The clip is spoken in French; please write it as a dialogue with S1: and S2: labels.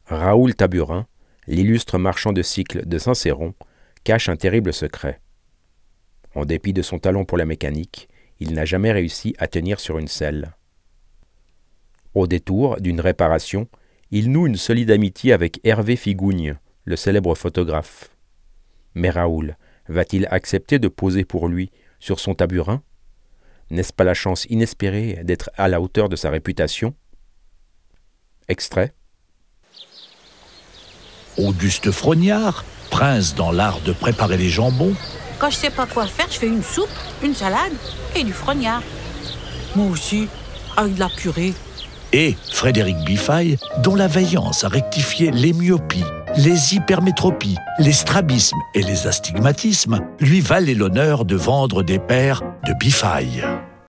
S1: Raoul Taburin, l'illustre marchand de cycles de Saint-Céron, cache un terrible secret. En dépit de son talent pour la mécanique, il n'a jamais réussi à tenir sur une selle. Au détour d'une réparation, il noue une solide amitié avec Hervé Figougne, le célèbre photographe. Mais Raoul va-t-il accepter de poser pour lui sur son taburin ? N'est-ce pas la chance inespérée d'être à la hauteur de sa réputation ? Extrait.
S2: Auguste Frognard, prince dans l'art de préparer les jambons.
S3: Quand je sais pas quoi faire, je fais une soupe, une salade et du frognard. Moi aussi, avec de la purée.
S2: Et Frédéric Biffaille, dont la vaillance à rectifier les myopies, les hypermétropies, les strabismes et les astigmatismes lui valait l'honneur de vendre des paires de Biffaille.